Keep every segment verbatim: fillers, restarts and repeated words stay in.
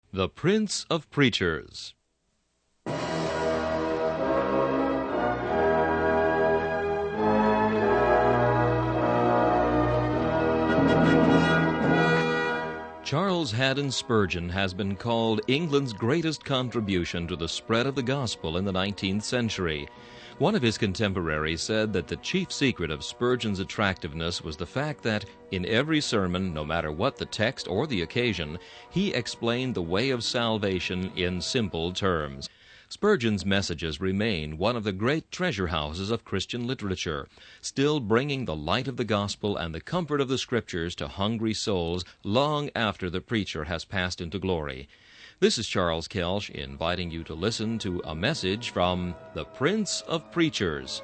The Prince of Preachers. Charles Haddon Spurgeon has been called England's greatest contribution to the spread of the gospel in the nineteenth century. One of his contemporaries said that the chief secret of Spurgeon's attractiveness was the fact that, in every sermon, no matter what the text or the occasion, he explained the way of salvation in simple terms. Spurgeon's messages remain one of the great treasure houses of Christian literature, still bringing the light of the gospel and the comfort of the Scriptures to hungry souls long after the preacher has passed into glory. This is Charles Kelsch inviting you to listen to a message from the Prince of Preachers.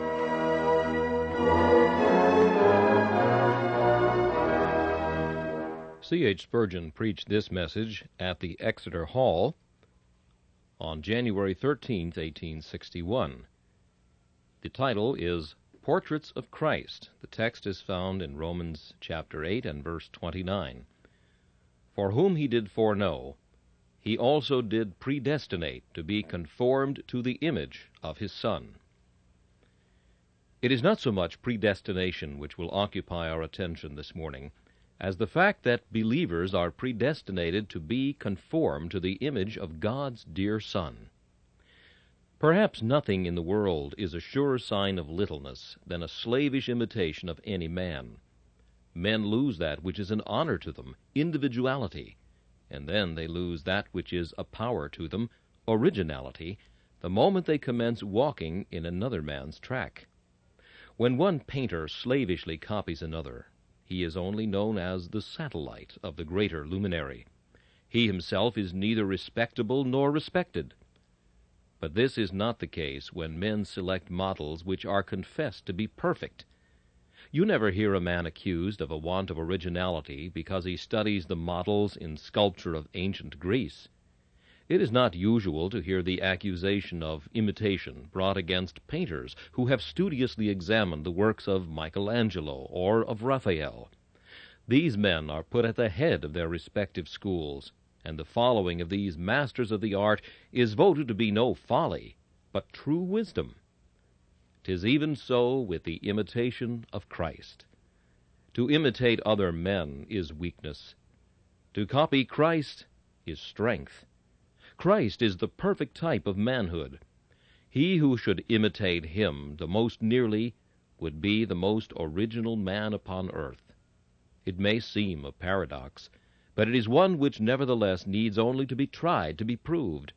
C H Spurgeon preached this message at the Exeter Hall on January thirteenth, eighteen sixty-one. The title is Portraits of Christ. The text is found in Romans chapter eight and verse twenty-nine. For whom he did foreknow, he also did predestinate to be conformed to the image of his Son. It is not so much predestination which will occupy our attention this morning as the fact that believers are predestinated to be conformed to the image of God's dear Son. Perhaps nothing in the world is a surer sign of littleness than a slavish imitation of any man. Men lose that which is an honor to them, individuality, and then they lose that which is a power to them, originality, the moment they commence walking in another man's track. When one painter slavishly copies another, he is only known as the satellite of the greater luminary. He himself is neither respectable nor respected. But this is not the case when men select models which are confessed to be perfect. You never hear a man accused of a want of originality because he studies the models in sculpture of ancient Greece. It is not usual to hear the accusation of imitation brought against painters who have studiously examined the works of Michelangelo or of Raphael. These men are put at the head of their respective schools, and the following of these masters of the art is voted to be no folly, but true wisdom. 'Tis even so with the imitation of Christ. To imitate other men is weakness. To copy Christ is strength. Christ is the perfect type of manhood. He who should imitate him the most nearly would be the most original man upon earth. It may seem a paradox, but it is one which nevertheless needs only to be tried, to be proved.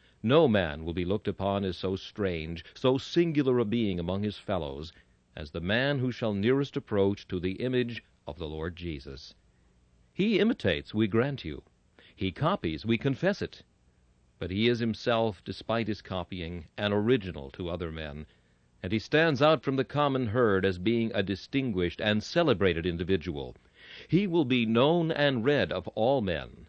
No man will be looked upon as so strange, so singular a being among his fellows, as the man who shall nearest approach to the image of the Lord Jesus. He imitates, we grant you. He copies, we confess it. But he is himself, despite his copying, an original to other men, and he stands out from the common herd as being a distinguished and celebrated individual. He will be known and read of all men.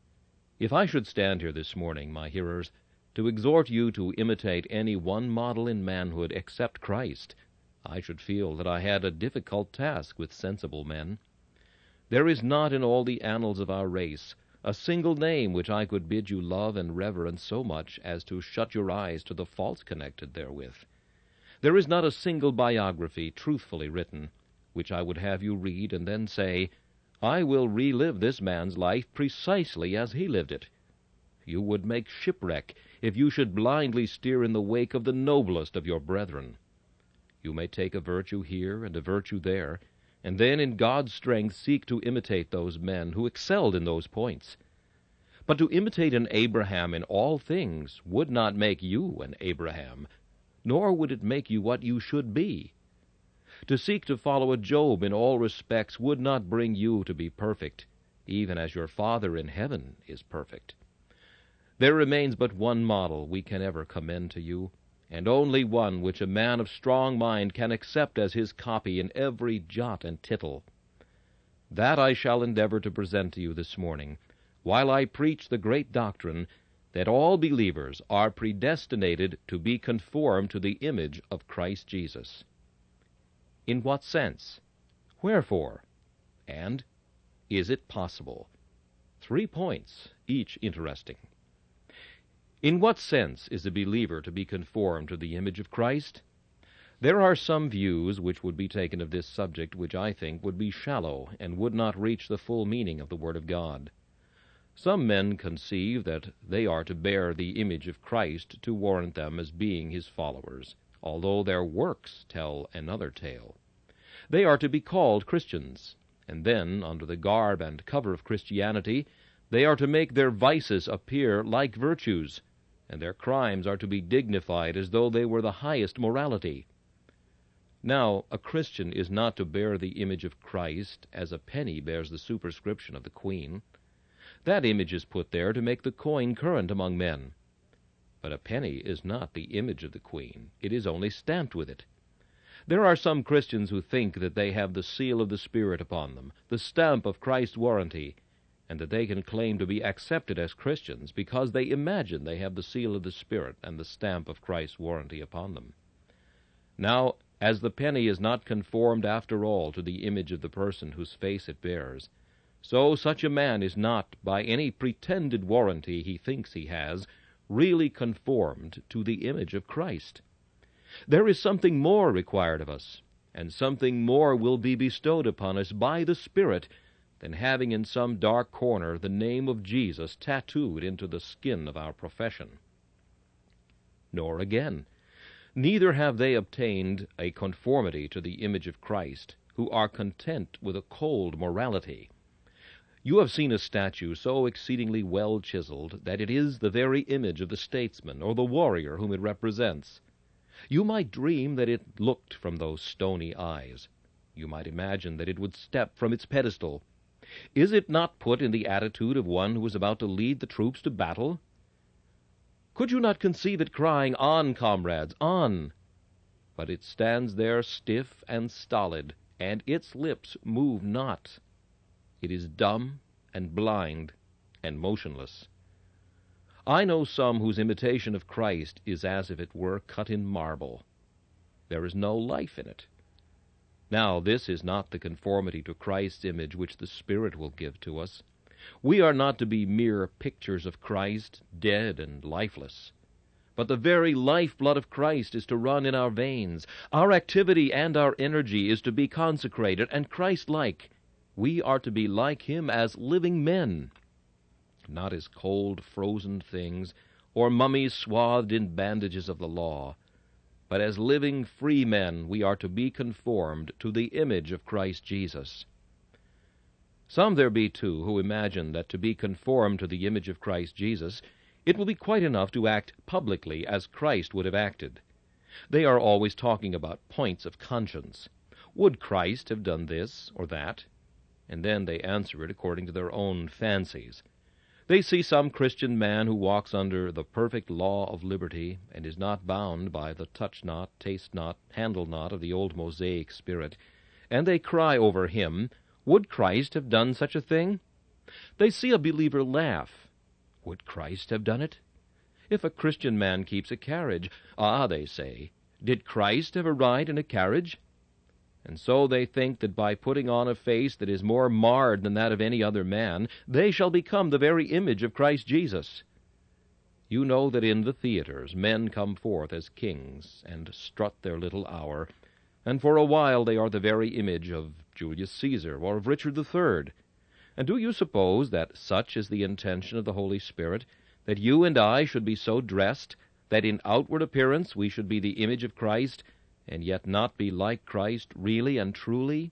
If I should stand here this morning, my hearers, to exhort you to imitate any one model in manhood except Christ, I should feel that I had a difficult task with sensible men. There is not in all the annals of our race a single name which I could bid you love and reverence so much as to shut your eyes to the faults connected therewith. There is not a single biography truthfully written which I would have you read and then say, I will relive this man's life precisely as he lived it. You would make shipwreck if you should blindly steer in the wake of the noblest of your brethren. You may take a virtue here and a virtue there, and then in God's strength seek to imitate those men who excelled in those points. But to imitate an Abraham in all things would not make you an Abraham, nor would it make you what you should be. To seek to follow a Job in all respects would not bring you to be perfect, even as your Father in heaven is perfect. There remains but one model we can ever commend to you, and only one which a man of strong mind can accept as his copy in every jot and tittle. That I shall endeavor to present to you this morning, while I preach the great doctrine that all believers are predestinated to be conformed to the image of Christ Jesus. In what sense? Wherefore? And is it possible? Three points each interesting. In what sense is a believer to be conformed to the image of Christ? There are some views which would be taken of this subject which I think would be shallow and would not reach the full meaning of the Word of God. Some men conceive that they are to bear the image of Christ to warrant them as being his followers, although their works tell another tale. They are to be called Christians, and then, under the garb and cover of Christianity, they are to make their vices appear like virtues, and their crimes are to be dignified as though they were the highest morality. Now, a Christian is not to bear the image of Christ as a penny bears the superscription of the Queen. That image is put there to make the coin current among men. But a penny is not the image of the Queen. It is only stamped with it. There are some Christians who think that they have the seal of the Spirit upon them, the stamp of Christ's warranty, and that they can claim to be accepted as Christians because they imagine they have the seal of the Spirit and the stamp of Christ's warranty upon them. Now, as the penny is not conformed after all to the image of the person whose face it bears, so such a man is not, by any pretended warranty he thinks he has, really conformed to the image of Christ. There is something more required of us, and something more will be bestowed upon us by the Spirit than having in some dark corner the name of Jesus tattooed into the skin of our profession. Nor again, neither have they obtained a conformity to the image of Christ, who are content with a cold morality. You have seen a statue so exceedingly well chiseled that it is the very image of the statesman or the warrior whom it represents. You might dream that it looked from those stony eyes. You might imagine that it would step from its pedestal. Is it not put in the attitude of one who is about to lead the troops to battle? Could you not conceive it crying, "On, comrades, on"? But it stands there stiff and stolid, and its lips move not. It is dumb and blind and motionless. I know some whose imitation of Christ is as if it were cut in marble. There is no life in it. Now, this is not the conformity to Christ's image which the Spirit will give to us. We are not to be mere pictures of Christ, dead and lifeless. But the very lifeblood of Christ is to run in our veins. Our activity and our energy is to be consecrated and Christ-like. We are to be like him as living men, not as cold, frozen things, or mummies swathed in bandages of the law. But as living free men we are to be conformed to the image of Christ Jesus. Some there be, too, who imagine that to be conformed to the image of Christ Jesus, it will be quite enough to act publicly as Christ would have acted. They are always talking about points of conscience. Would Christ have done this or that? And then they answer it according to their own fancies. They see some Christian man who walks under the perfect law of liberty and is not bound by the touch-not, taste-not, handle-not of the old Mosaic spirit, and they cry over him, "Would Christ have done such a thing?" They see a believer laugh. Would Christ have done it? If a Christian man keeps a carriage, "Ah," they say, "did Christ ever ride in a carriage?" And so they think that by putting on a face that is more marred than that of any other man, they shall become the very image of Christ Jesus. You know that in the theaters men come forth as kings and strut their little hour, and for a while they are the very image of Julius Caesar or of Richard the Third. And do you suppose that such is the intention of the Holy Spirit, that you and I should be so dressed that in outward appearance we should be the image of Christ, and yet not be like Christ really and truly?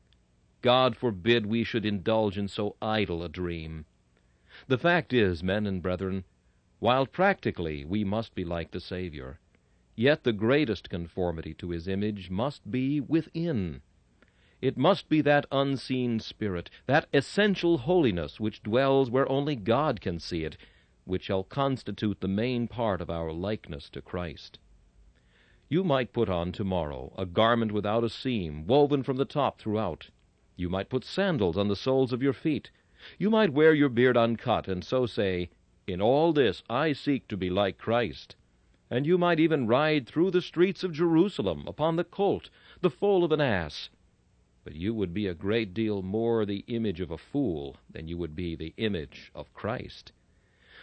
God forbid we should indulge in so idle a dream. The fact is, men and brethren, while practically we must be like the Savior, yet the greatest conformity to his image must be within. It must be that unseen spirit, that essential holiness which dwells where only God can see it, which shall constitute the main part of our likeness to Christ. You might put on tomorrow a garment without a seam, woven from the top throughout. You might put sandals on the soles of your feet. You might wear your beard uncut, and so say, "In all this I seek to be like Christ." And you might even ride through the streets of Jerusalem upon the colt, the foal of an ass. But you would be a great deal more the image of a fool than you would be the image of Christ.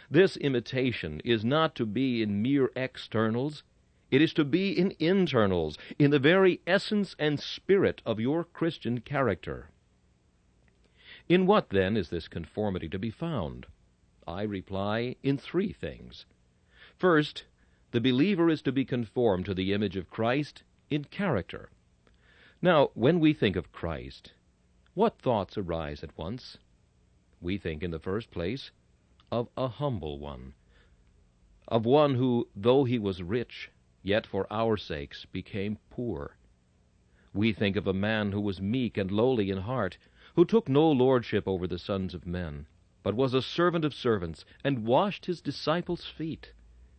This imitation is not to be in mere externals. It is to be in internals, in the very essence and spirit of your Christian character. In what, then, is this conformity to be found? I reply, in three things. First, the believer is to be conformed to the image of Christ in character. Now, when we think of Christ, what thoughts arise at once? We think, in the first place, of a humble one, of one who, though he was rich, yet for our sakes became poor. We think of a man who was meek and lowly in heart, who took no lordship over the sons of men, but was a servant of servants, and washed his disciples' feet.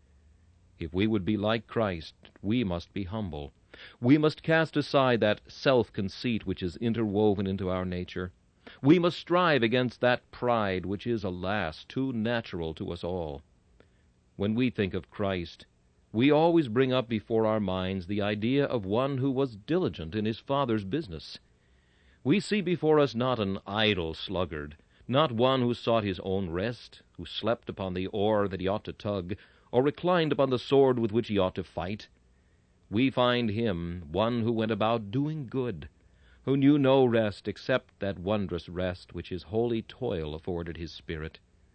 If we would be like Christ, we must be humble. We must cast aside that self-conceit which is interwoven into our nature. We must strive against that pride which is, alas, too natural to us all. When we think of Christ, we always bring up before our minds the idea of one who was diligent in his Father's business. We see before us not an idle sluggard, not one who sought his own rest, who slept upon the oar that he ought to tug, or reclined upon the sword with which he ought to fight. We find him one who went about doing good, who knew no rest except that wondrous rest which his holy toil afforded his spirit.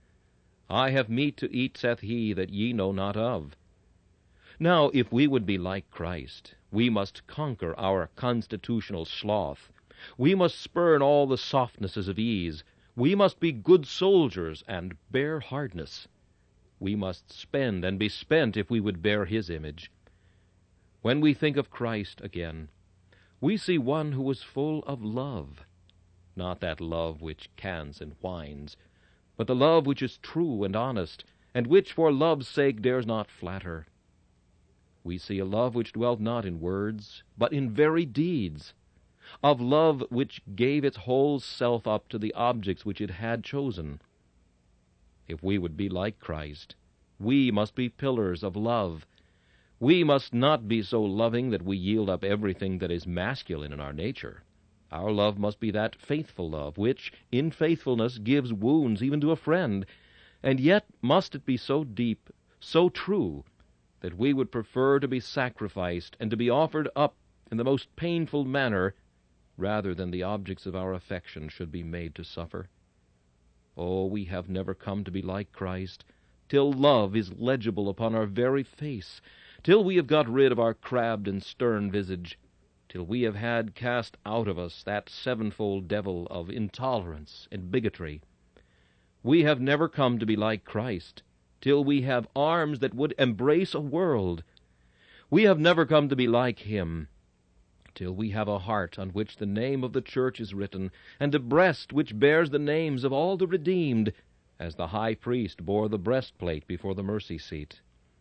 I have meat to eat, saith he, that ye know not of. Now, if we would be like Christ, we must conquer our constitutional sloth. We must spurn all the softnesses of ease. We must be good soldiers and bear hardness. We must spend and be spent if we would bear his image. When we think of Christ again, we see one who was full of love, not that love which cans and whines, but the love which is true and honest, and which for love's sake dares not flatter. We see a love which dwelt not in words, but in very deeds, of love which gave its whole self up to the objects which it had chosen. If we would be like Christ, we must be pillars of love. We must not be so loving that we yield up everything that is masculine in our nature. Our love must be that faithful love which, in faithfulness, gives wounds even to a friend, and yet must it be so deep, so true, that we would prefer to be sacrificed and to be offered up in the most painful manner rather than the objects of our affection should be made to suffer. Oh, we have never come to be like Christ till love is legible upon our very face, till we have got rid of our crabbed and stern visage, till we have had cast out of us that sevenfold devil of intolerance and bigotry. We have never come to be like Christ till we have arms that would embrace a world. We have never come to be like him till we have a heart on which the name of the church is written, and a breast which bears the names of all the redeemed, as the high priest bore the breastplate before the mercy seat.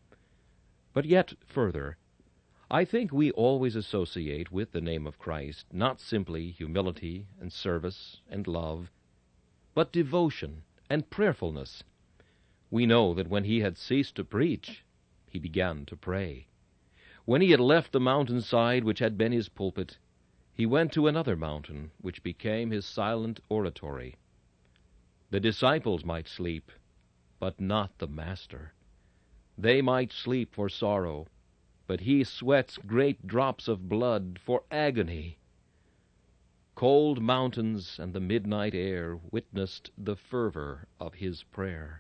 But yet further, I think we always associate with the name of Christ not simply humility and service and love, but devotion and prayerfulness. We know that when he had ceased to preach, he began to pray. When he had left the mountainside which had been his pulpit, he went to another mountain which became his silent oratory. The disciples might sleep, but not the Master. They might sleep for sorrow, but he sweats great drops of blood for agony. Cold mountains and the midnight air witnessed the fervor of his prayer.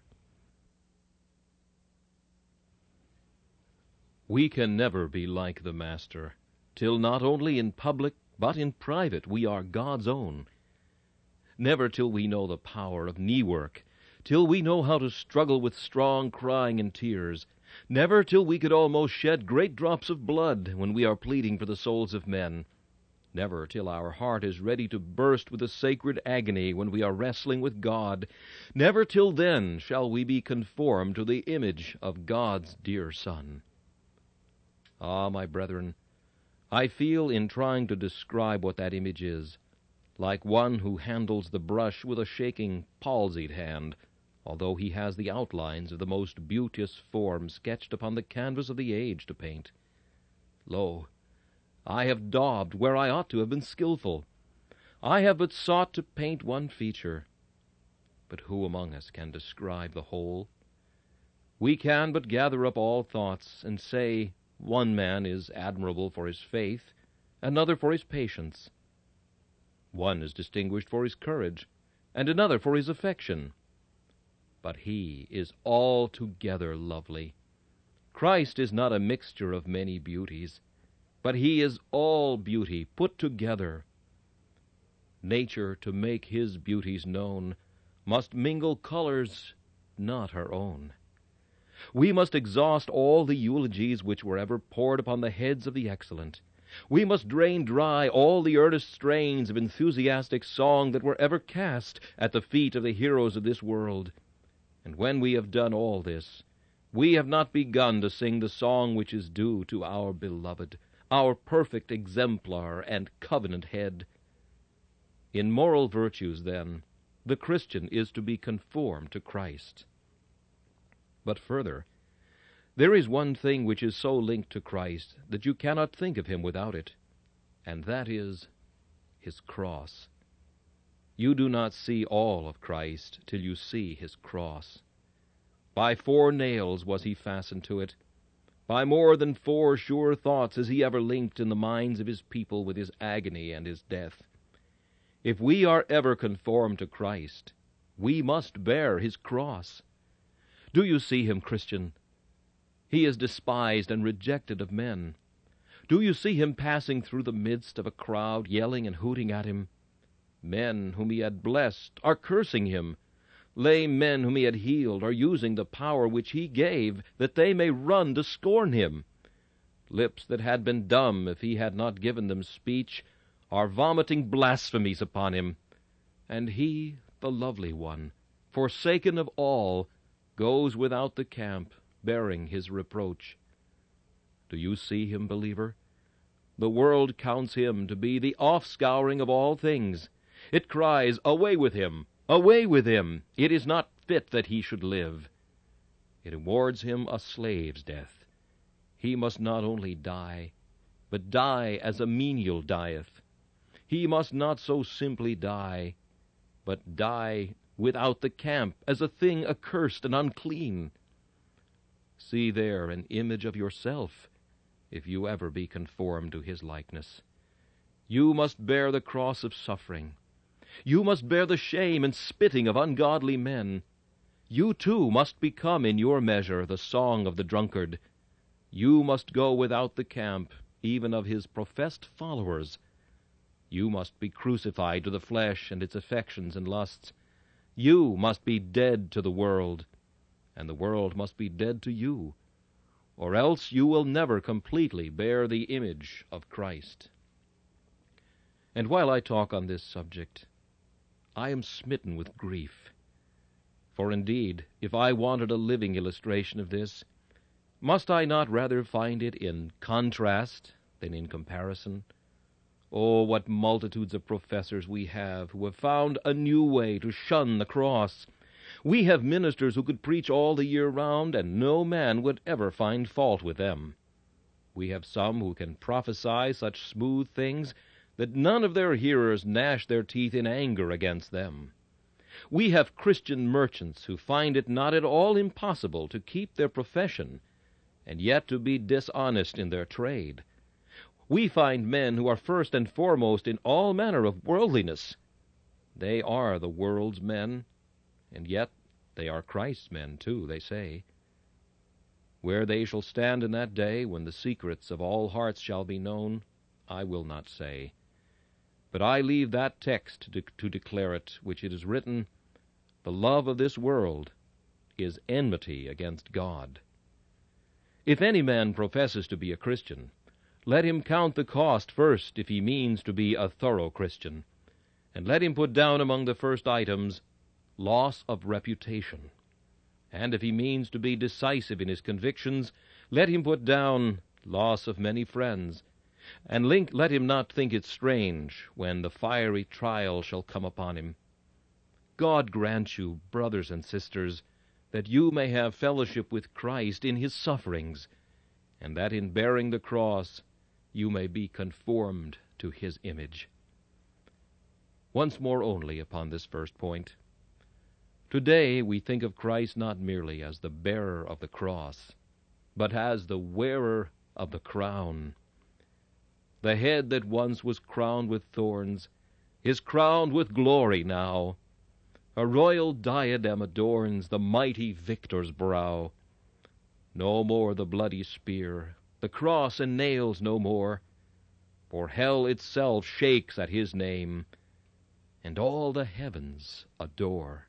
We can never be like the Master, till not only in public, but in private, we are God's own. Never till we know the power of knee-work, till we know how to struggle with strong crying and tears, never till we could almost shed great drops of blood when we are pleading for the souls of men, never till our heart is ready to burst with a sacred agony when we are wrestling with God, never till then shall we be conformed to the image of God's dear Son. Ah, my brethren, I feel in trying to describe what that image is, like one who handles the brush with a shaking, palsied hand, although he has the outlines of the most beauteous form sketched upon the canvas of the age to paint. Lo, I have daubed where I ought to have been skilful. I have but sought to paint one feature. But who among us can describe the whole? We can but gather up all thoughts and say, one man is admirable for his faith, another for his patience. One is distinguished for his courage, and another for his affection. But he is altogether lovely. Christ is not a mixture of many beauties, but he is all beauty put together. Nature, to make his beauties known, must mingle colors not her own. We must exhaust all the eulogies which were ever poured upon the heads of the excellent. We must drain dry all the earnest strains of enthusiastic song that were ever cast at the feet of the heroes of this world. And when we have done all this, we have not begun to sing the song which is due to our beloved, our perfect exemplar and covenant head. In moral virtues, then, the Christian is to be conformed to Christ. But further, there is one thing which is so linked to Christ that you cannot think of him without it, and that is his cross. You do not see all of Christ till you see his cross. By four nails was he fastened to it. By more than four sure thoughts is he ever linked in the minds of his people with his agony and his death. If we are ever conformed to Christ, we must bear his cross. Do you see him, Christian? He is despised and rejected of men. Do you see him passing through the midst of a crowd, yelling and hooting at him? Men whom he had blessed are cursing him. Lame men whom he had healed are using the power which he gave, that they may run to scorn him. Lips that had been dumb if he had not given them speech are vomiting blasphemies upon him. And he, the lovely one, forsaken of all, goes without the camp, bearing his reproach. Do you see him, believer? The world counts him to be the offscouring of all things. It cries, "Away with him! Away with him! It is not fit that he should live." It awards him a slave's death. He must not only die, but die as a menial dieth. He must not so simply die, but die without the camp, as a thing accursed and unclean. See there an image of yourself, if you ever be conformed to his likeness. You must bear the cross of suffering. You must bear the shame and spitting of ungodly men. You too must become in your measure the song of the drunkard. You must go without the camp, even of his professed followers. You must be crucified to the flesh and its affections and lusts. You must be dead to the world, and the world must be dead to you, or else you will never completely bear the image of Christ. And while I talk on this subject, I am smitten with grief. For indeed, if I wanted a living illustration of this, must I not rather find it in contrast than in comparison? Oh, what multitudes of professors we have who have found a new way to shun the cross. We have ministers who could preach all the year round, and no man would ever find fault with them. We have some who can prophesy such smooth things that none of their hearers gnash their teeth in anger against them. We have Christian merchants who find it not at all impossible to keep their profession, and yet to be dishonest in their trade. We find men who are first and foremost in all manner of worldliness. They are the world's men, and yet they are Christ's men too, they say. Where they shall stand in that day, when the secrets of all hearts shall be known, I will not say. But I leave that text to, to declare it, which it is written, "The love of this world is enmity against God." If any man professes to be a Christian, let him count the cost first if he means to be a thorough Christian, and let him put down among the first items loss of reputation. And if he means to be decisive in his convictions, let him put down loss of many friends, and link, let him not think it strange when the fiery trial shall come upon him. God grant you, brothers and sisters, that you may have fellowship with Christ in his sufferings, and that in bearing the cross you may be conformed to his image. Once more only upon this first point. Today we think of Christ not merely as the bearer of the cross, but as the wearer of the crown. The head that once was crowned with thorns is crowned with glory now. A royal diadem adorns the mighty victor's brow. No more the bloody spear, the cross and nails no more, for hell itself shakes at his name, and all the heavens adore.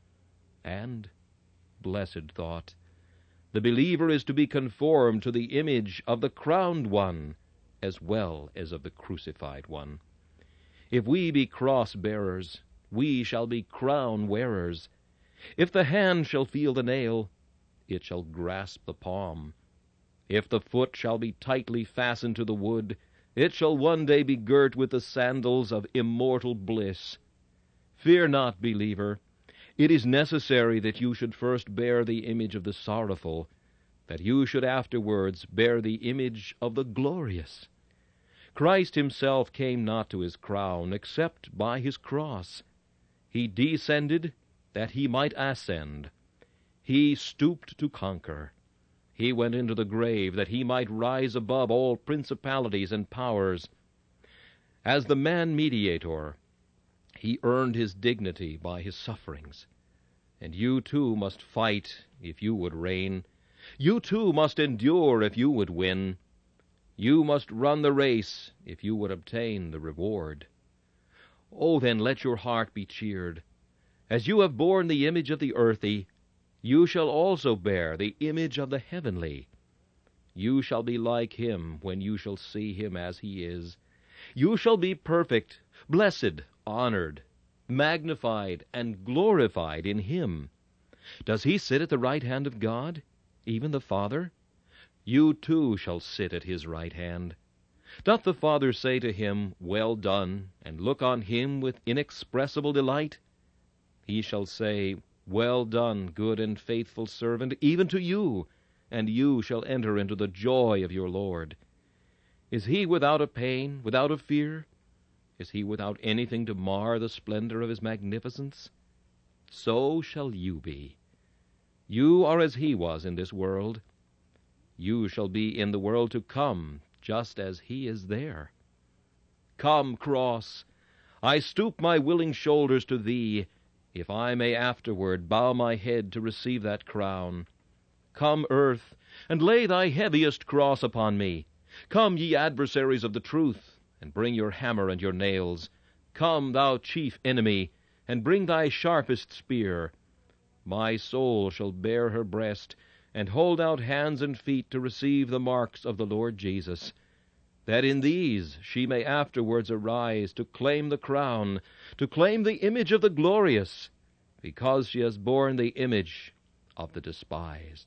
And, blessed thought, the believer is to be conformed to the image of the crowned one, as well as of the crucified one. If we be cross-bearers, we shall be crown-wearers. If the hand shall feel the nail, it shall grasp the palm. If the foot shall be tightly fastened to the wood, it shall one day be girt with the sandals of immortal bliss. Fear not, believer. It is necessary that you should first bear the image of the sorrowful, that you should afterwards bear the image of the glorious. Christ himself came not to his crown except by his cross. He descended that he might ascend. He stooped to conquer. He went into the grave that he might rise above all principalities and powers. As the man-mediator, he earned his dignity by his sufferings. And you too must fight if you would reign. You too must endure if you would win. You must run the race if you would obtain the reward. Oh, then let your heart be cheered. As you have borne the image of the earthy, you shall also bear the image of the heavenly. You shall be like him when you shall see him as he is. You shall be perfect, blessed, honored, magnified, and glorified in him. Does he sit at the right hand of God, even the Father? You too shall sit at his right hand. Doth the Father say to him, Well done, and look on him with inexpressible delight? He shall say, Well done, good and faithful servant, even to you, and you shall enter into the joy of your Lord. Is he without a pain, without a fear? Is he without anything to mar the splendor of his magnificence? So shall you be. You are as he was in this world. You shall be in the world to come, just as he is there. Come, cross, I stoop my willing shoulders to thee, if I may afterward bow my head to receive that crown. Come, earth, and lay thy heaviest cross upon me. Come, ye adversaries of the truth, and bring your hammer and your nails. Come, thou chief enemy, and bring thy sharpest spear. My soul shall bare her breast, and hold out hands and feet to receive the marks of the Lord Jesus, that in these she may afterwards arise to claim the crown, to claim the image of the glorious, because she has borne the image of the despised.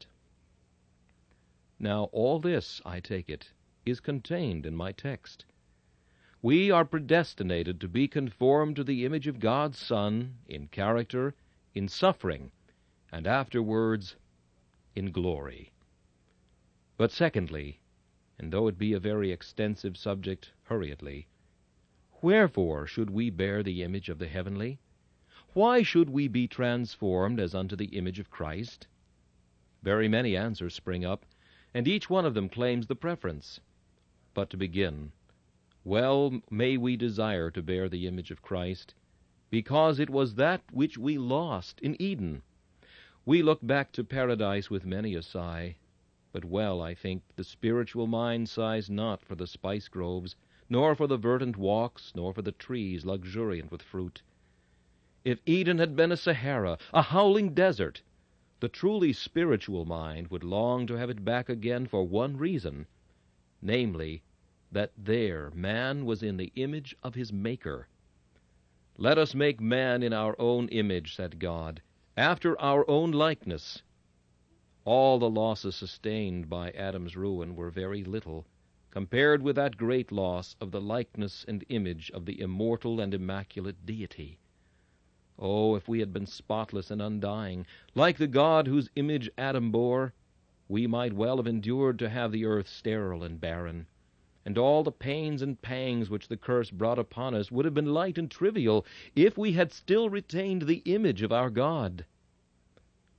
Now all this, I take it, is contained in my text. We are predestinated to be conformed to the image of God's Son in character, in suffering, and afterwards in glory. But secondly, and though it be a very extensive subject, hurriedly, wherefore should we bear the image of the heavenly? Why should we be transformed as unto the image of Christ? Very many answers spring up, and each one of them claims the preference. But to begin, well may we desire to bear the image of Christ, because it was that which we lost in Eden. We look back to paradise with many a sigh, but well, I think, the spiritual mind sighs not for the spice groves, nor for the verdant walks, nor for the trees luxuriant with fruit. If Eden had been a Sahara, a howling desert, the truly spiritual mind would long to have it back again for one reason, namely, that there man was in the image of his Maker. Let us make man in our own image, said God, after our own likeness. All the losses sustained by Adam's ruin were very little, compared with that great loss of the likeness and image of the immortal and immaculate Deity. Oh, if we had been spotless and undying, like the God whose image Adam bore, we might well have endured to have the earth sterile and barren, and all the pains and pangs which the curse brought upon us would have been light and trivial if we had still retained the image of our God.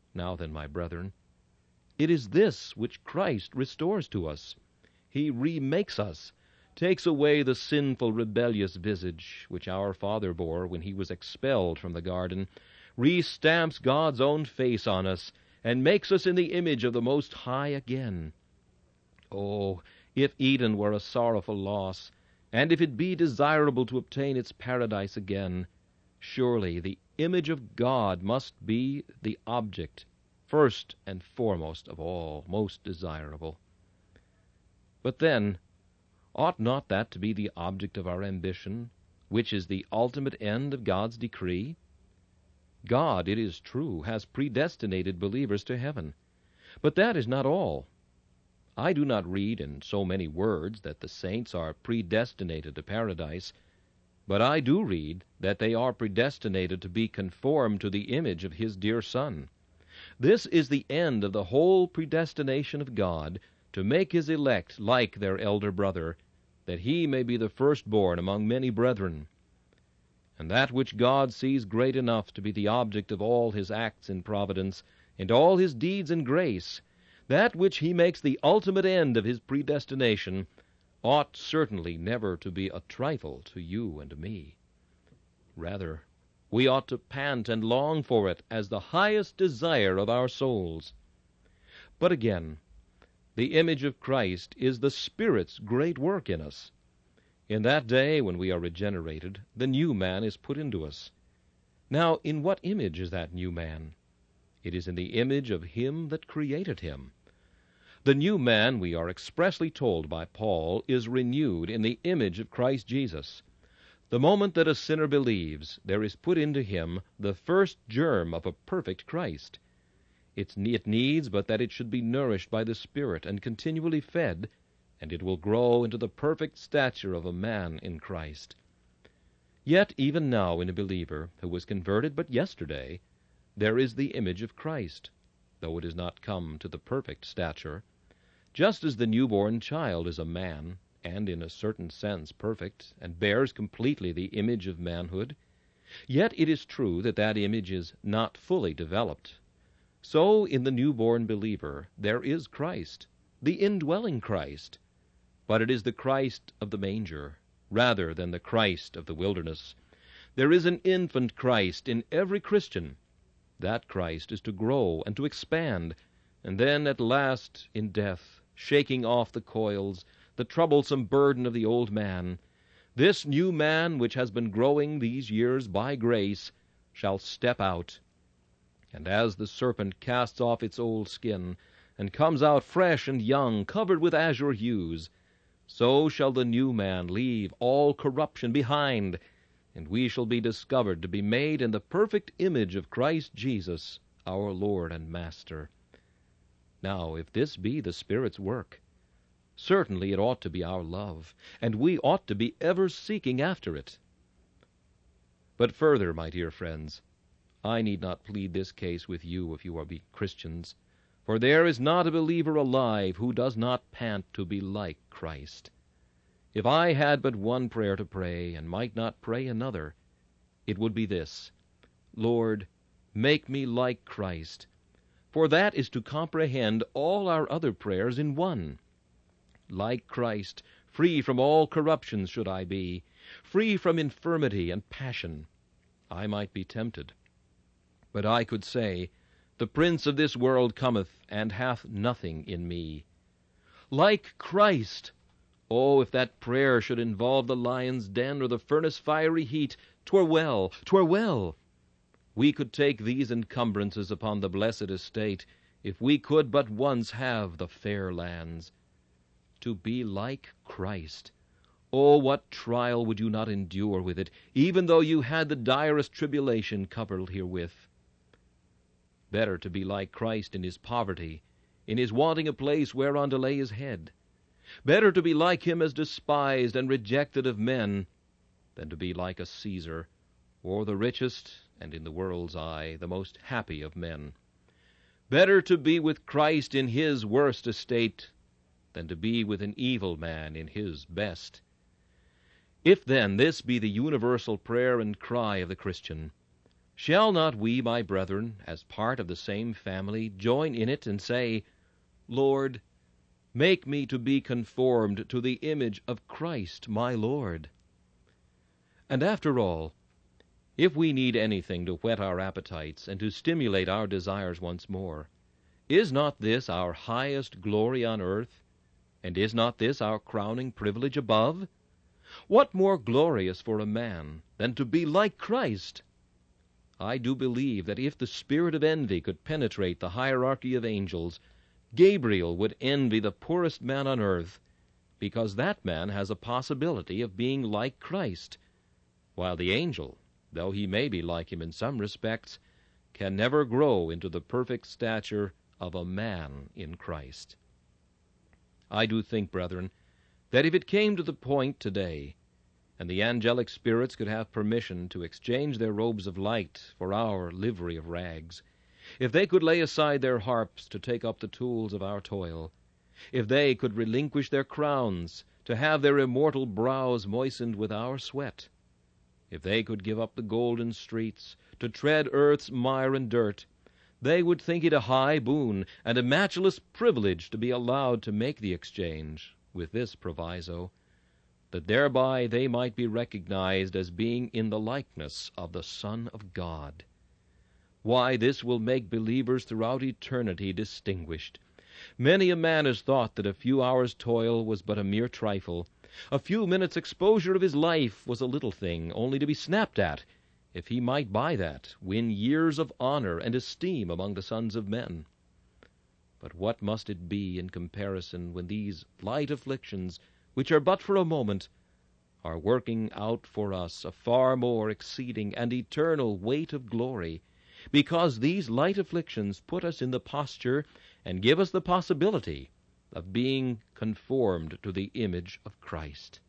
Now then, my brethren, it is this which Christ restores to us. He remakes us, takes away the sinful, rebellious visage which our father bore when he was expelled from the garden, restamps God's own face on us, and makes us in the image of the Most High again. Oh, if Eden were a sorrowful loss, and if it be desirable to obtain its paradise again, surely the image of God must be the object, first and foremost of all, most desirable. But then, ought not that to be the object of our ambition, which is the ultimate end of God's decree? God, it is true, has predestinated believers to heaven, but that is not all. I do not read in so many words that the saints are predestinated to paradise, but I do read that they are predestinated to be conformed to the image of His dear Son. This is the end of the whole predestination of God, to make His elect like their elder brother, that he may be the firstborn among many brethren. And that which God sees great enough to be the object of all His acts in providence, and all His deeds in grace, that which He makes the ultimate end of His predestination, ought certainly never to be a trifle to you and me. Rather, we ought to pant and long for it as the highest desire of our souls. But again, the image of Christ is the Spirit's great work in us. In that day when we are regenerated, the new man is put into us. Now, in what image is that new man? It is in the image of Him that created him. The new man, we are expressly told by Paul, is renewed in the image of Christ Jesus. The moment that a sinner believes, there is put into him the first germ of a perfect Christ. It needs but that it should be nourished by the Spirit and continually fed, and it will grow into the perfect stature of a man in Christ. Yet even now in a believer who was converted but yesterday, there is the image of Christ, though it has not come to the perfect stature. Just as the newborn child is a man, and in a certain sense perfect, and bears completely the image of manhood, yet it is true that that image is not fully developed. So in the newborn believer there is Christ, the indwelling Christ, but it is the Christ of the manger, rather than the Christ of the wilderness. There is an infant Christ in every Christian. That Christ is to grow and to expand, and then at last in death, shaking off the coils, the troublesome burden of the old man, this new man which has been growing these years by grace shall step out. And as the serpent casts off its old skin, and comes out fresh and young, covered with azure hues, so shall the new man leave all corruption behind, and we shall be discovered to be made in the perfect image of Christ Jesus, our Lord and Master. Now, if this be the Spirit's work, certainly it ought to be our love, and we ought to be ever seeking after it. But further, my dear friends, I need not plead this case with you if you are be Christians, for there is not a believer alive who does not pant to be like Christ. If I had but one prayer to pray, and might not pray another, it would be this: Lord, make me like Christ, for that is to comprehend all our other prayers in one. Like Christ, free from all corruptions should I be, free from infirmity and passion. I might be tempted, but I could say, The prince of this world cometh, and hath nothing in me. Like Christ! Oh, if that prayer should involve the lion's den or the furnace fiery heat, 'twere well, 'twere well. We could take these encumbrances upon the blessed estate, if we could but once have the fair lands. To be like Christ! Oh, what trial would you not endure with it, even though you had the direst tribulation coupled herewith? Better to be like Christ in his poverty, in his wanting a place whereon to lay his head. Better to be like him as despised and rejected of men, than to be like a Caesar, or the richest, and in the world's eye, the most happy of men. Better to be with Christ in his worst estate, than to be with an evil man in his best. If then this be the universal prayer and cry of the Christian, Shall not we, my brethren, as part of the same family, join in it and say, Lord, make me to be conformed to the image of Christ my Lord? And after all, if we need anything to whet our appetites and to stimulate our desires once more, is not this our highest glory on earth, and is not this our crowning privilege above? What more glorious for a man than to be like Christ? I do believe that if the spirit of envy could penetrate the hierarchy of angels, Gabriel would envy the poorest man on earth, because that man has a possibility of being like Christ, while the angel, though he may be like him in some respects, can never grow into the perfect stature of a man in Christ. I do think, brethren, that if it came to the point today, and the angelic spirits could have permission to exchange their robes of light for our livery of rags, if they could lay aside their harps to take up the tools of our toil, if they could relinquish their crowns to have their immortal brows moistened with our sweat, if they could give up the golden streets to tread earth's mire and dirt, they would think it a high boon and a matchless privilege to be allowed to make the exchange, with this proviso, that thereby they might be recognized as being in the likeness of the Son of God. Why, this will make believers throughout eternity distinguished. Many a man has thought that a few hours' toil was but a mere trifle. A few minutes' exposure of his life was a little thing, only to be snapped at, if he might by that win years of honor and esteem among the sons of men. But what must it be in comparison when these light afflictions, which are but for a moment, are working out for us a far more exceeding and eternal weight of glory, because these light afflictions put us in the posture and give us the possibility of being conformed to the image of Christ.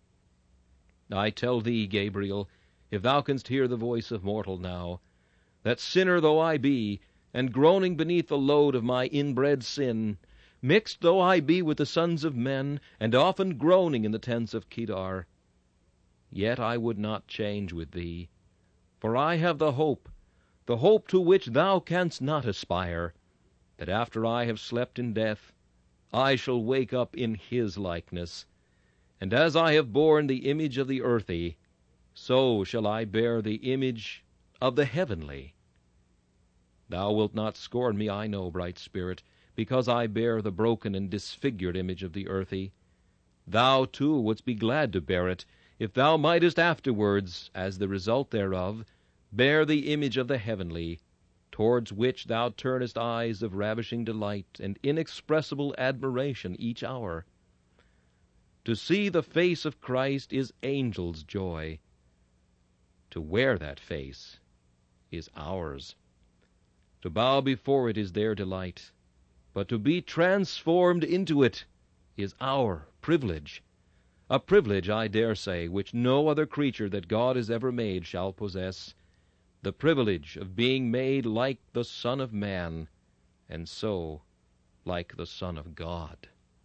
I tell thee, Gabriel, if thou canst hear the voice of mortal now, that sinner though I be, and groaning beneath the load of my inbred sin, mixed though I be with the sons of men, and often groaning in the tents of Kedar, yet I would not change with thee, for I have the hope, the hope to which thou canst not aspire, that after I have slept in death, I shall wake up in his likeness, and as I have borne the image of the earthy, so shall I bear the image of the heavenly. Thou wilt not scorn me, I know, bright spirit, because I bear the broken and disfigured image of the earthy. Thou, too, wouldst be glad to bear it, if thou mightest afterwards, as the result thereof, bear the image of the heavenly, towards which thou turnest eyes of ravishing delight and inexpressible admiration each hour. To see the face of Christ is angels' joy. To wear that face is ours. To bow before it is their delight, but to be transformed into it is our privilege, a privilege, I dare say, which no other creature that God has ever made shall possess, the privilege of being made like the Son of Man, and so like the Son of God.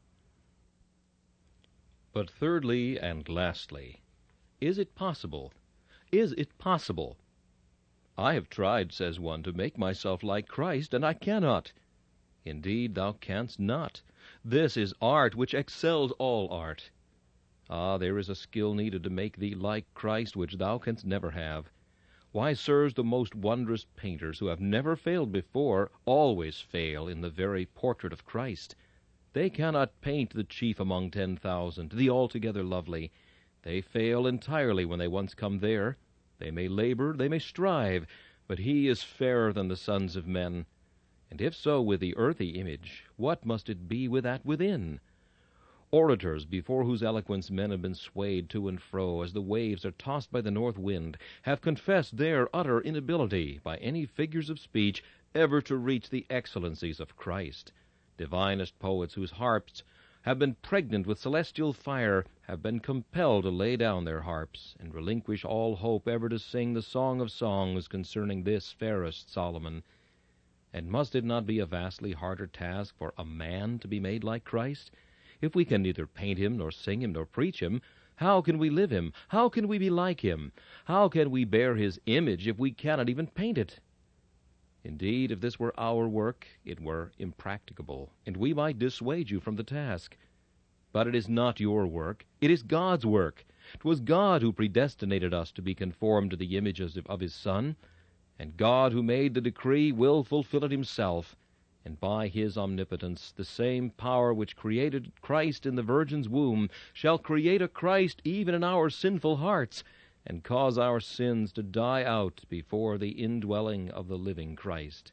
But thirdly and lastly, is it possible? Is it possible? I have tried, says one, to make myself like Christ, and I cannot. Indeed, thou canst not. This is art which excels all art. Ah, there is a skill needed to make thee like Christ which thou canst never have. Why, sirs, the most wondrous painters, who have never failed before, always fail in the very portrait of Christ. They cannot paint the chief among ten thousand, the altogether lovely. They fail entirely when they once come there. They may labor, they may strive, but he is fairer than the sons of men. And if so with the earthy image, what must it be with that within? Orators, before whose eloquence men have been swayed to and fro as the waves are tossed by the north wind, have confessed their utter inability, by any figures of speech, ever to reach the excellencies of Christ. Divinest poets, whose harps have been pregnant with celestial fire, have been compelled to lay down their harps, and relinquish all hope ever to sing the song of songs concerning this fairest Solomon. And must it not be a vastly harder task for a man to be made like Christ? If we can neither paint him, nor sing him, nor preach him, How can we live him? How can we be like him? How can we bear his image if we cannot even paint it? Indeed, if this were our work, it were impracticable, and we might dissuade you from the task. But it is not your work. It is God's work. 'Twas God who predestinated us to be conformed to the images of his Son, and God who made the decree will fulfill it himself, and by his omnipotence the same power which created Christ in the Virgin's womb shall create a Christ even in our sinful hearts, and cause our sins to die out before the indwelling of the living Christ.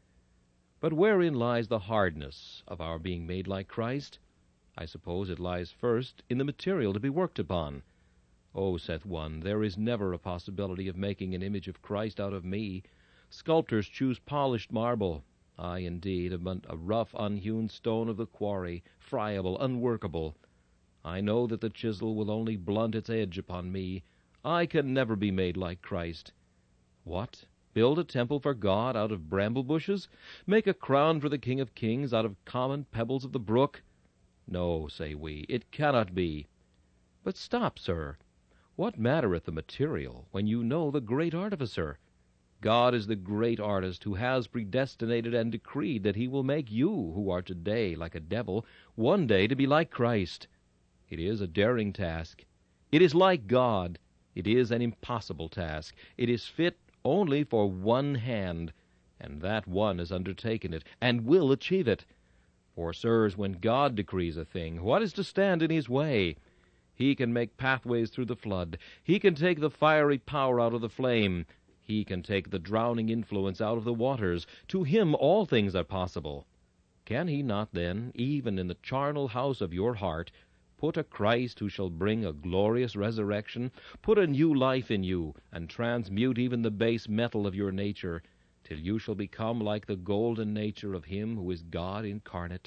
But wherein lies the hardness of our being made like Christ? I suppose it lies first in the material to be worked upon. Oh, saith one, there is never a possibility of making an image of Christ out of me. Sculptors choose polished marble. I, indeed, am a rough, unhewn stone of the quarry, friable, unworkable. I know that the chisel will only blunt its edge upon me. I can never be made like Christ. What? Build a temple for God out of bramble bushes? Make a crown for the King of Kings out of common pebbles of the brook? No, say we, it cannot be. But stop, sir. What mattereth the material when you know the great artificer? God is the great artist who has predestinated and decreed that he will make you, who are today like a devil, one day to be like Christ. It is a daring task. It is like God. It is an impossible task. It is fit only for one hand, and that one has undertaken it, and will achieve it. For, sirs, when God decrees a thing, what is to stand in his way? He can make pathways through the flood. He can take the fiery power out of the flame. He can take the drowning influence out of the waters. To him all things are possible. Can he not then, even in the charnel house of your heart, put a Christ who shall bring a glorious resurrection, put a new life in you, and transmute even the base metal of your nature, till you shall become like the golden nature of him who is God incarnate?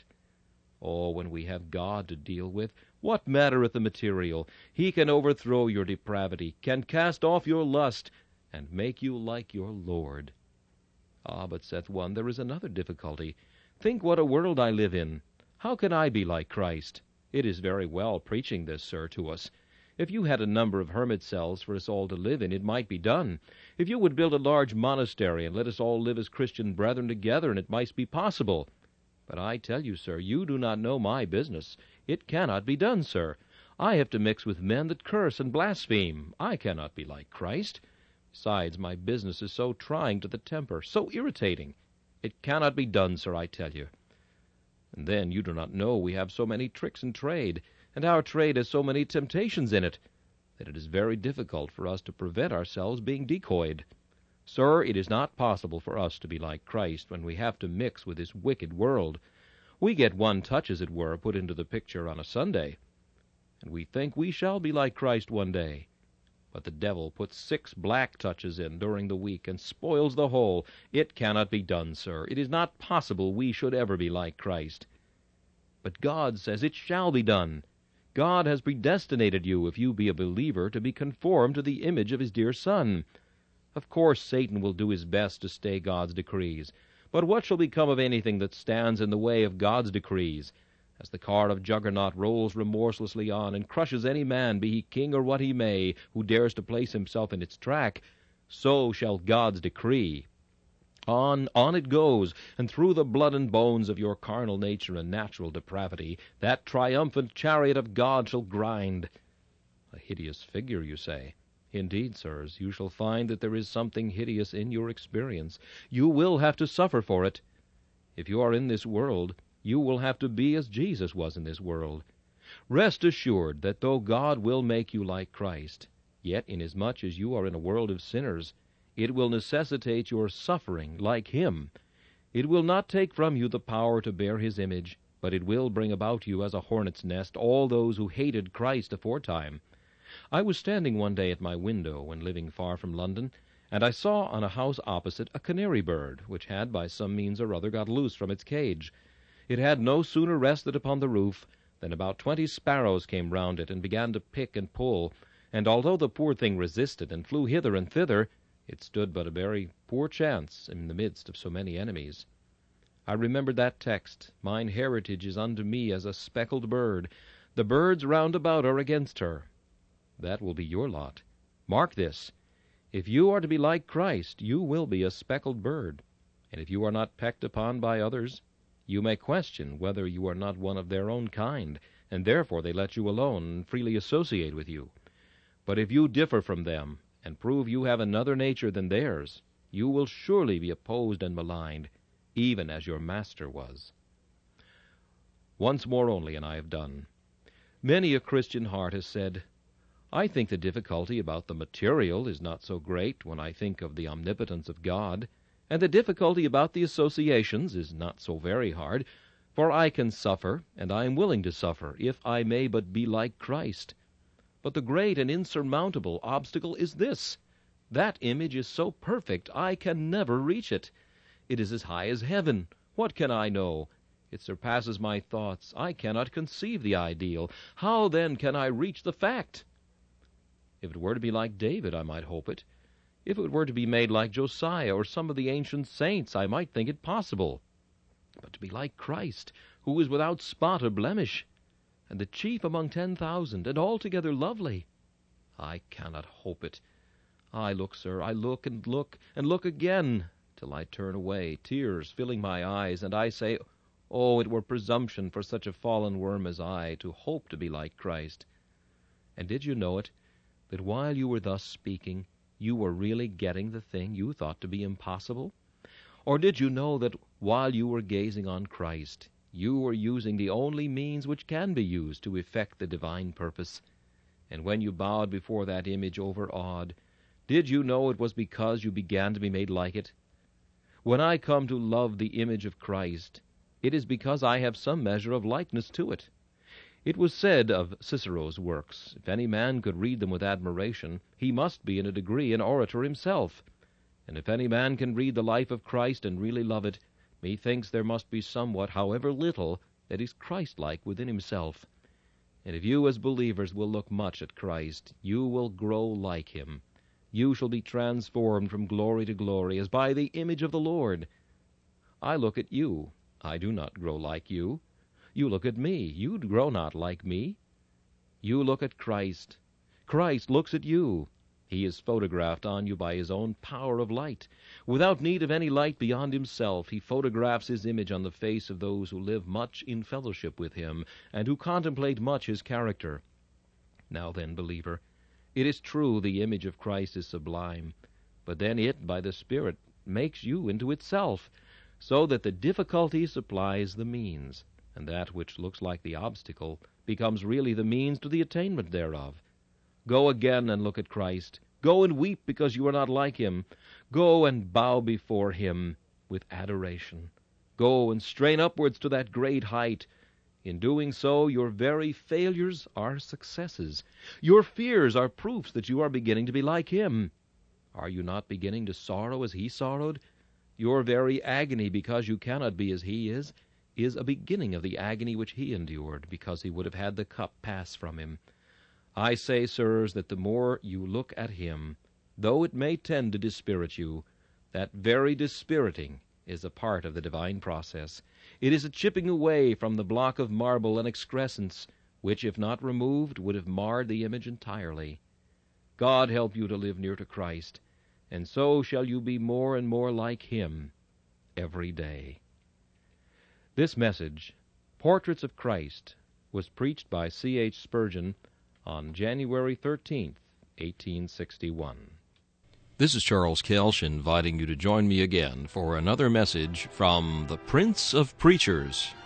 Oh, when we have God to deal with, what mattereth the material? He can overthrow your depravity, can cast off your lust, and make you like your Lord. Ah, but saith one, there is another difficulty. Think what a world I live in. How can I be like Christ? It is very well preaching this, sir, to us. If you had a number of hermit cells for us all to live in, it might be done. If you would build a large monastery and let us all live as Christian brethren together, and it might be possible. But I tell you, sir, you do not know my business. It cannot be done, sir. I have to mix with men that curse and blaspheme. I cannot be like Christ. Besides, my business is so trying to the temper, so irritating. It cannot be done, sir, I tell you. And then you do not know we have so many tricks in trade, and our trade has so many temptations in it, that it is very difficult for us to prevent ourselves being decoyed. Sir, it is not possible for us to be like Christ when we have to mix with this wicked world. We get one touch, as it were, put into the picture on a Sunday, and we think we shall be like Christ one day. But the devil puts six black touches in during the week and spoils the whole. It cannot be done, sir. It is not possible we should ever be like Christ. But God says it shall be done. God has predestinated you, if you be a believer, to be conformed to the image of his dear Son. Of course Satan will do his best to stay God's decrees. But what shall become of anything that stands in the way of God's decrees? As the car of Juggernaut rolls remorselessly on and crushes any man, be he king or what he may, who dares to place himself in its track, so shall God's decree. On, on it goes, and through the blood and bones of your carnal nature and natural depravity, that triumphant chariot of God shall grind. A hideous figure, you say? Indeed, sirs, you shall find that there is something hideous in your experience. You will have to suffer for it. If you are in this world, you will have to be as Jesus was in this world. Rest assured that though God will make you like Christ, yet inasmuch as you are in a world of sinners, it will necessitate your suffering like him. It will not take from you the power to bear his image, but it will bring about you as a hornet's nest all those who hated Christ aforetime. I was standing one day at my window when living far from London, and I saw on a house opposite a canary bird, which had by some means or other got loose from its cage. It had no sooner rested upon the roof than about twenty sparrows came round it and began to pick and pull, and although the poor thing resisted and flew hither and thither, it stood but a very poor chance in the midst of so many enemies. I remembered that text, "Mine heritage is unto me as a speckled bird. The birds round about are against her." That will be your lot. Mark this. If you are to be like Christ, you will be a speckled bird. And if you are not pecked upon by others, you may question whether you are not one of their own kind, and therefore they let you alone and freely associate with you. But if you differ from them, and prove you have another nature than theirs, you will surely be opposed and maligned, even as your Master was. Once more only, and I have done. Many a Christian heart has said, I think the difficulty about the material is not so great when I think of the omnipotence of God, and the difficulty about the associations is not so very hard, for I can suffer, and I am willing to suffer, if I may but be like Christ. But the great and insurmountable obstacle is this. That image is so perfect I can never reach it. It is as high as heaven. What can I know? It surpasses my thoughts. I cannot conceive the ideal. How then can I reach the fact? If it were to be like David, I might hope it. If it were to be made like Josiah or some of the ancient saints, I might think it possible. But to be like Christ, who is without spot or blemish, and the chief among ten thousand, and altogether lovely, I cannot hope it. I look, sir, I look and look, and look again, till I turn away, tears filling my eyes, and I say, Oh, it were presumption for such a fallen worm as I to hope to be like Christ. And did you know it, that while you were thus speaking, you were really getting the thing you thought to be impossible? Or did you know that while you were gazing on Christ, you were using the only means which can be used to effect the divine purpose? And when you bowed before that image overawed, did you know it was because you began to be made like it? When I come to love the image of Christ, it is because I have some measure of likeness to it. It was said of Cicero's works, if any man could read them with admiration, he must be in a degree an orator himself. And if any man can read the life of Christ and really love it, methinks there must be somewhat, however little, that is Christ-like within himself. And if you as believers will look much at Christ, you will grow like him. You shall be transformed from glory to glory, as by the image of the Lord. I look at you. I do not grow like you. You look at me. You grow not like me. You look at Christ. Christ looks at you. He is photographed on you by his own power of light. Without need of any light beyond himself, he photographs his image on the face of those who live much in fellowship with him, and who contemplate much his character. Now then, believer, it is true the image of Christ is sublime, but then it, by the Spirit, makes you into itself, so that the difficulty supplies the means, and that which looks like the obstacle becomes really the means to the attainment thereof. Go again and look at Christ. Go and weep because you are not like him. Go and bow before him with adoration. Go and strain upwards to that great height. In doing so, your very failures are successes. Your fears are proofs that you are beginning to be like him. Are you not beginning to sorrow as he sorrowed? Your very agony because you cannot be as he is, is a beginning of the agony which he endured, because he would have had the cup pass from him. I say, sirs, that the more you look at him, though it may tend to dispirit you, that very dispiriting is a part of the divine process. It is a chipping away from the block of marble and excrescence, which, if not removed, would have marred the image entirely. God help you to live near to Christ, and so shall you be more and more like him every day. This message, Portraits of Christ, was preached by C H Spurgeon on January thirteenth, eighteen sixty-one. This is Charles Kelsch inviting you to join me again for another message from the Prince of Preachers.